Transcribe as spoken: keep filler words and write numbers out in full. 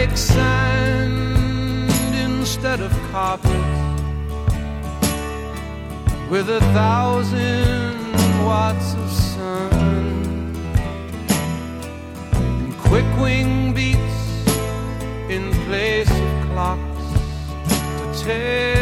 like sand instead of carpet, with a thousand watts of sun, and quick wing beats in place of clocks to tell